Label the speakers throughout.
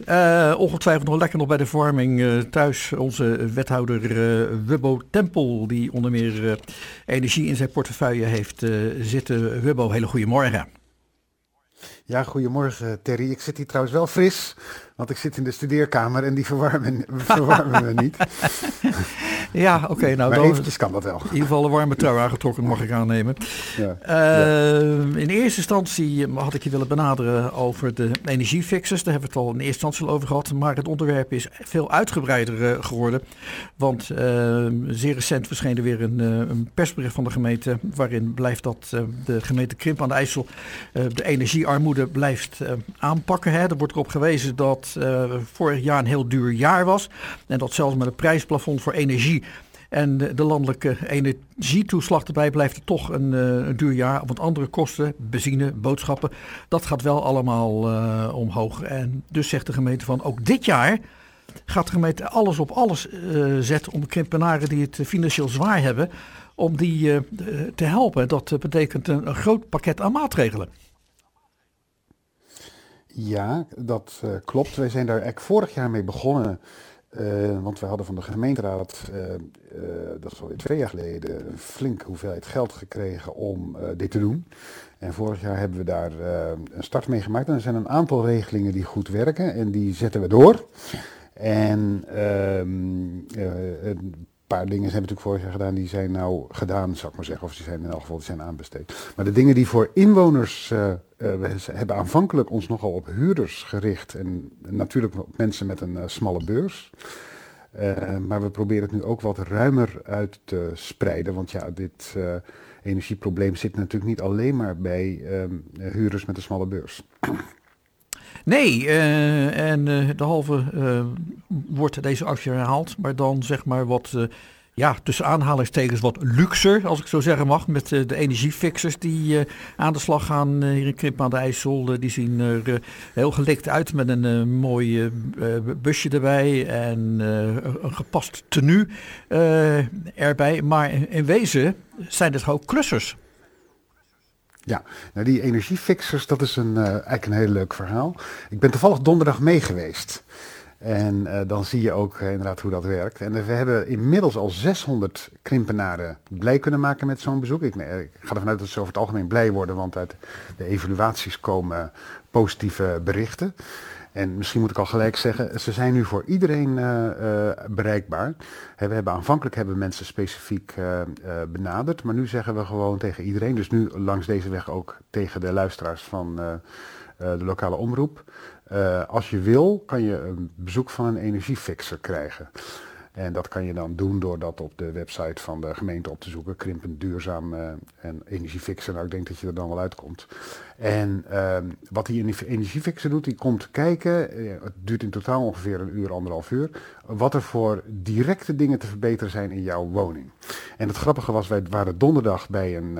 Speaker 1: Ongetwijfeld nog bij de verwarming thuis. Onze wethouder Wubbo Tempel, die onder meer energie in zijn portefeuille heeft zitten. Wubbo, hele goede morgen.
Speaker 2: Ja, goedemorgen Terry. Ik zit hier trouwens wel fris, want ik zit in de studeerkamer en die verwarmen we niet.
Speaker 1: Ja, oké. Nou,
Speaker 2: maar
Speaker 1: dan
Speaker 2: eventjes kan dat wel.
Speaker 1: In ieder geval een warme trui aangetrokken, mag ik aannemen.
Speaker 2: Ja.
Speaker 1: In eerste instantie had ik je willen benaderen over de energiefixers. Daar hebben we het al in eerste instantie al over gehad. Maar het onderwerp is veel uitgebreider geworden. Want zeer recent verscheen er weer een persbericht van de gemeente, waarin blijft dat de gemeente Krimpen aan de IJssel de energiearmoede blijft aanpakken. Hè. Er wordt erop gewezen dat vorig jaar een heel duur jaar was. En dat zelfs met een prijsplafond voor energie en de landelijke energietoeslag erbij blijft het toch een duur jaar. Want andere kosten, benzine, boodschappen, dat gaat wel allemaal omhoog. En dus zegt de gemeente van ook dit jaar gaat de gemeente alles op alles zetten om de Krimpenaren die het financieel zwaar hebben, om die te helpen. Dat betekent een groot pakket aan maatregelen.
Speaker 2: Ja, dat klopt. Wij zijn daar eigenlijk vorig jaar mee begonnen. Want we hadden van de gemeenteraad, dat is alweer 2 jaar geleden, een flinke hoeveelheid geld gekregen om dit te doen. En vorig jaar hebben we daar een start mee gemaakt. En er zijn een aantal regelingen die goed werken en die zetten we door. En een paar dingen zijn we natuurlijk vorig jaar gedaan, die zijn nou gedaan, zou ik maar zeggen. Of die zijn in elk geval aanbesteed. Maar de dingen die voor inwoners, we hebben aanvankelijk ons nogal op huurders gericht. En natuurlijk op mensen met een smalle beurs. Maar we proberen het nu ook wat ruimer uit te spreiden. Want ja, dit energieprobleem zit natuurlijk niet alleen maar bij huurders met een smalle beurs.
Speaker 1: Nee, en de halve wordt deze actie herhaald, maar dan zeg maar wat, tussen aanhalingstekens wat luxer, als ik zo zeggen mag, met de energiefixers die aan de slag gaan hier in Krimpen aan de IJssel. Die zien er heel gelikt uit met een mooi busje erbij en een gepast tenue erbij. Maar in wezen zijn het ook klussers.
Speaker 2: Ja, nou die energiefixers, dat is eigenlijk een heel leuk verhaal. Ik ben toevallig donderdag mee geweest. En dan zie je ook inderdaad hoe dat werkt. En we hebben inmiddels al 600 Krimpenaren blij kunnen maken met zo'n bezoek. Ik ga ervan uit dat ze over het algemeen blij worden, want uit de evaluaties komen positieve berichten. En misschien moet ik al gelijk zeggen, ze zijn nu voor iedereen bereikbaar. Aanvankelijk hebben we mensen specifiek benaderd, maar nu zeggen we gewoon tegen iedereen. Dus nu langs deze weg ook tegen de luisteraars van de lokale omroep. Als je wil, kan je een bezoek van een energiefixer krijgen. En dat kan je dan doen door dat op de website van de gemeente op te zoeken. Krimpen duurzaam en energiefixer. Nou, ik denk dat je er dan wel uitkomt. En wat die energiefixer doet, die komt kijken. Het duurt in totaal ongeveer 1 uur, 1,5 uur. Wat er voor directe dingen te verbeteren zijn in jouw woning. En het grappige was, wij waren donderdag bij een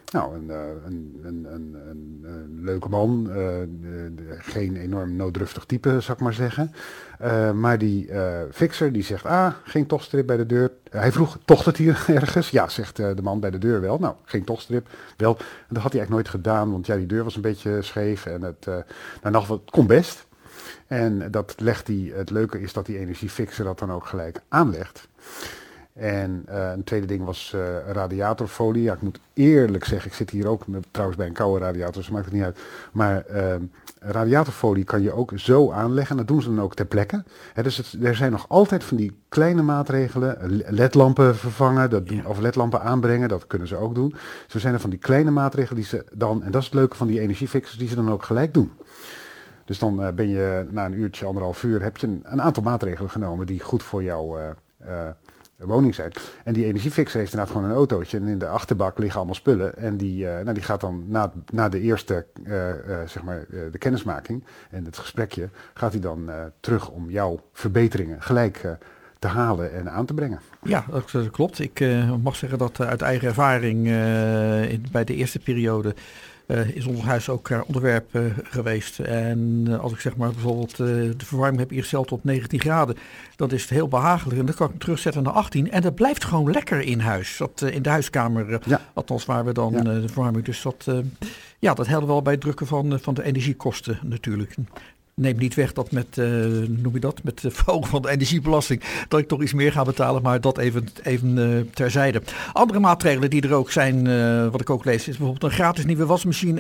Speaker 2: leuke man. Geen enorm nooddruftig type, zou ik maar zeggen. Maar die fixer die zegt, geen tochtstrip bij de deur. Hij vroeg, tocht het hier ergens? Ja, zegt de man bij de deur wel. Nou, geen tochtstrip. Wel, dat had hij eigenlijk nooit gedaan, want ja, die deur was een beetje scheef. En het kon best. En dat legt hij, het leuke is dat die energiefixer dat dan ook gelijk aanlegt. En een tweede ding was radiatorfolie. Ja, ik moet eerlijk zeggen, ik zit hier ook trouwens bij een koude radiator, dus maakt het niet uit. Maar radiatorfolie kan je ook zo aanleggen. En dat doen ze dan ook ter plekke. Dus er zijn nog altijd van die kleine maatregelen. LED-lampen vervangen, of LED-lampen aanbrengen, dat kunnen ze ook doen. Zo zijn er van die kleine maatregelen die ze dan, en dat is het leuke van die energiefixers, die ze dan ook gelijk doen. Dus dan ben je na 1 uurtje, 1,5 uur, heb je een aantal maatregelen genomen die goed voor jouw woning zijn. En die energiefixer heeft inderdaad gewoon een autootje en in de achterbak liggen allemaal spullen. En die gaat dan na de eerste, de kennismaking en het gesprekje, gaat hij dan terug om jouw verbeteringen gelijk te halen en aan te brengen.
Speaker 1: Ja, dat klopt. Ik mag zeggen dat uit eigen ervaring bij de eerste periode is ons huis ook onderwerp geweest. En als ik zeg maar bijvoorbeeld de verwarming heb ingesteld tot 19 graden, dan is het heel behagelijk. En dan kan ik hem terugzetten naar 18. En dat blijft gewoon lekker in huis. In de huiskamer, althans waar we dan de verwarming. Dus dat helpt wel bij het drukken van de energiekosten natuurlijk. neemt niet weg dat met, noem je dat, met de verhoging van de energiebelasting, dat ik toch iets meer ga betalen, maar dat even terzijde. Andere maatregelen die er ook zijn, wat ik ook lees, is bijvoorbeeld een gratis nieuwe wasmachine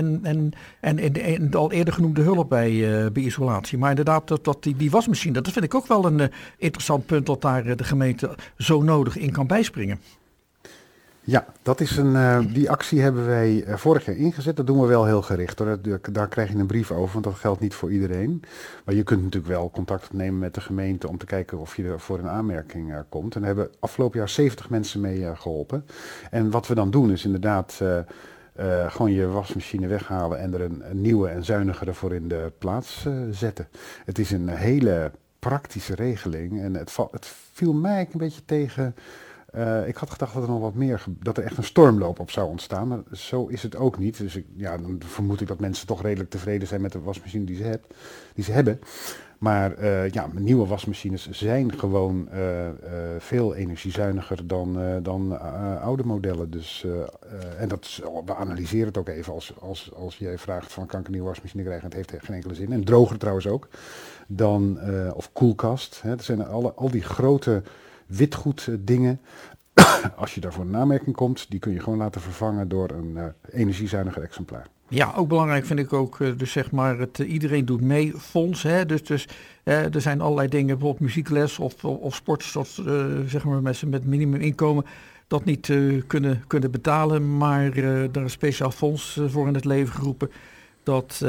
Speaker 1: en de al eerder genoemde hulp bij isolatie. Maar inderdaad, dat die wasmachine, dat vind ik ook wel een interessant punt dat daar de gemeente zo nodig in kan bijspringen.
Speaker 2: Ja, dat is die actie hebben wij vorig jaar ingezet. Dat doen we wel heel gericht hoor. Daar krijg je een brief over, want dat geldt niet voor iedereen. Maar je kunt natuurlijk wel contact nemen met de gemeente om te kijken of je er voor een aanmerking komt. En daar hebben afgelopen jaar 70 mensen mee geholpen. En wat we dan doen is inderdaad gewoon je wasmachine weghalen en er een nieuwe en zuinigere voor in de plaats zetten. Het is een hele praktische regeling en het viel mij een beetje tegen. Ik had gedacht dat er nog wat meer, dat er echt een stormloop op zou ontstaan, maar zo is het ook niet. Dus dan vermoed ik dat mensen toch redelijk tevreden zijn met de wasmachine die ze hebben. Maar nieuwe wasmachines zijn gewoon veel energiezuiniger dan oude modellen. Dus, en we analyseren het ook even als jij vraagt van kan ik een nieuwe wasmachine krijgen, het heeft geen enkele zin. En droger trouwens ook. Dan, of koelkast. Hè. Dat zijn al die grote witgoed dingen. Als je daarvoor een aanmerking komt, die kun je gewoon laten vervangen door een energiezuiniger exemplaar.
Speaker 1: Ja, ook belangrijk vind ik ook, dus zeg maar, het iedereen doet mee fonds. Hè? Dus er zijn allerlei dingen, bijvoorbeeld muziekles of sport, zeg maar mensen met minimuminkomen dat niet kunnen betalen, maar daar een speciaal fonds voor in het leven geroepen. Dat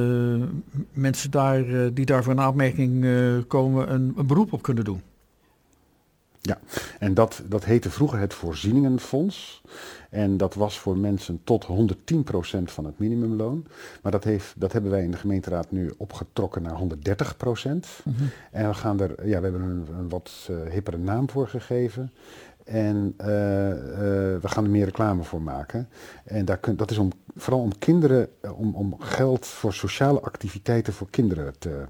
Speaker 1: mensen die daarvoor een aanmerking komen een beroep op kunnen doen.
Speaker 2: Ja, en dat heette vroeger het Voorzieningenfonds. En dat was voor mensen tot 110% van het minimumloon. Maar dat hebben wij in de gemeenteraad nu opgetrokken naar 130%. Mm-hmm. En we hebben een wat hippere naam voor gegeven. En we gaan er meer reclame voor maken. En dat is vooral om kinderen, om geld voor sociale activiteiten voor kinderen te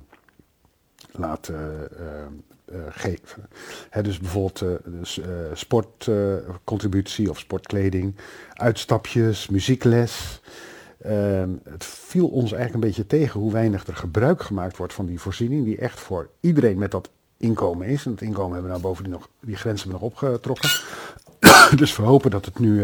Speaker 2: laten geven. Dus bijvoorbeeld sportcontributie of sportkleding, uitstapjes, muziekles. Het viel ons eigenlijk een beetje tegen hoe weinig er gebruik gemaakt wordt van die voorziening, die echt voor iedereen met dat inkomen is. En dat inkomen hebben we nou bovendien nog, die grens hebben we nog opgetrokken. Dus we hopen dat het nu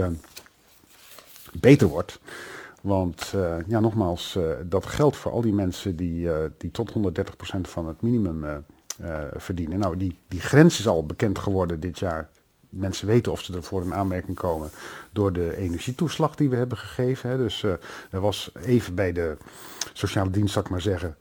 Speaker 2: beter wordt. Want nogmaals, dat geldt voor al die mensen die tot 130% van het minimum verdienen. Nou, die grens is al bekend geworden dit jaar. Mensen weten of ze er voor een aanmerking komen door de energietoeslag die we hebben gegeven. Hè. Dus er was even bij de sociale dienst, zal ik maar zeggen,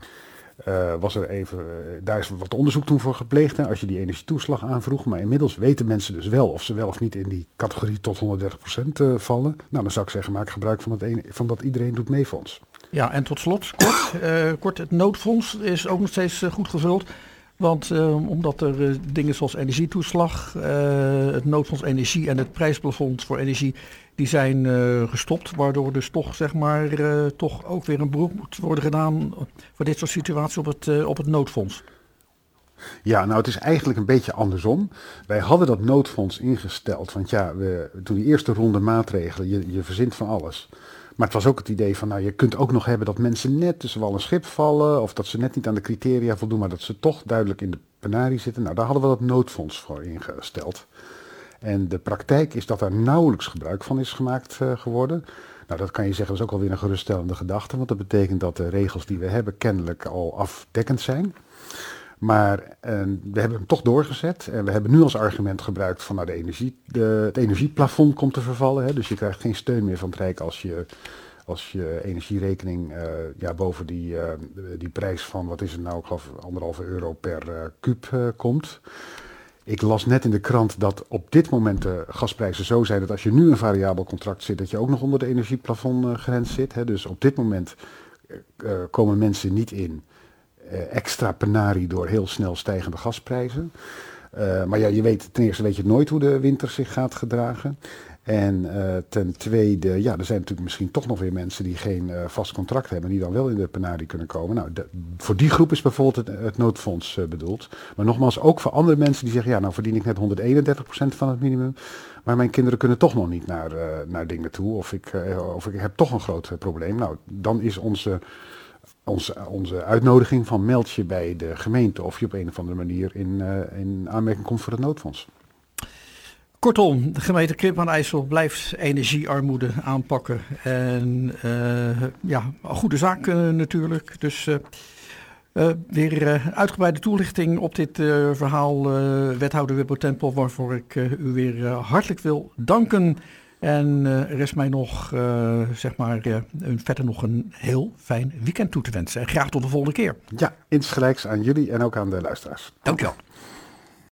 Speaker 2: daar is wat onderzoek toen voor gepleegd. Hè, als je die energietoeslag aanvroeg. Maar inmiddels weten mensen dus wel of ze wel of niet in die categorie tot 130% vallen. Nou, dan zou ik zeggen, maak gebruik van dat iedereen doet mee fonds.
Speaker 1: Ja, en tot slot, kort het noodfonds is ook nog steeds goed gevuld. Want omdat er dingen zoals energietoeslag, het noodfonds energie en het prijsplafond voor energie, die zijn gestopt. Waardoor dus toch, zeg maar, toch ook weer een beroep moet worden gedaan voor dit soort situaties op het noodfonds.
Speaker 2: Ja, nou het is eigenlijk een beetje andersom. Wij hadden dat noodfonds ingesteld, want toen die eerste ronde maatregelen, je verzint van alles. Maar het was ook het idee van, je kunt ook nog hebben dat mensen net tussen wal en schip vallen, of dat ze net niet aan de criteria voldoen, maar dat ze toch duidelijk in de penarie zitten. Nou, daar hadden we dat noodfonds voor ingesteld. En de praktijk is dat er nauwelijks gebruik van is gemaakt geworden. Nou, dat kan je zeggen, dat is ook alweer een geruststellende gedachte, want dat betekent dat de regels die we hebben kennelijk al afdekkend zijn. Maar we hebben hem toch doorgezet en we hebben nu als argument gebruikt van het energieplafond komt te vervallen. Hè, dus je krijgt geen steun meer van het Rijk als je energierekening boven die prijs van, wat is het nou, ik geloof €1,5 per kuub komt. Ik las net in de krant dat op dit moment de gasprijzen zo zijn dat als je nu een variabel contract zit, dat je ook nog onder de energieplafondgrens zit. Hè. Dus op dit moment komen mensen niet in extra penarie door heel snel stijgende gasprijzen. Maar ten eerste weet je nooit hoe de winter zich gaat gedragen. En ten tweede, er zijn natuurlijk misschien toch nog weer mensen die geen vast contract hebben, die dan wel in de penarie kunnen komen. Nou, voor die groep is bijvoorbeeld het noodfonds bedoeld. Maar nogmaals, ook voor andere mensen die zeggen, nou verdien ik net 131% van het minimum, maar mijn kinderen kunnen toch nog niet naar dingen toe, of ik heb toch een groot probleem. Nou, dan is onze onze uitnodiging van meld je bij de gemeente of je op een of andere manier in aanmerking komt voor het noodfonds.
Speaker 1: Kortom, de gemeente Krimpen aan IJssel blijft energiearmoede aanpakken. En een goede zaak natuurlijk. Dus weer uitgebreide toelichting op dit verhaal, wethouder Wippo Tempel, waarvoor ik u weer hartelijk wil danken. En er is mij nog, verder nog een heel fijn weekend toe te wensen. En graag tot de volgende keer.
Speaker 2: Ja, insgelijks aan jullie en ook aan de luisteraars.
Speaker 1: Dank je wel.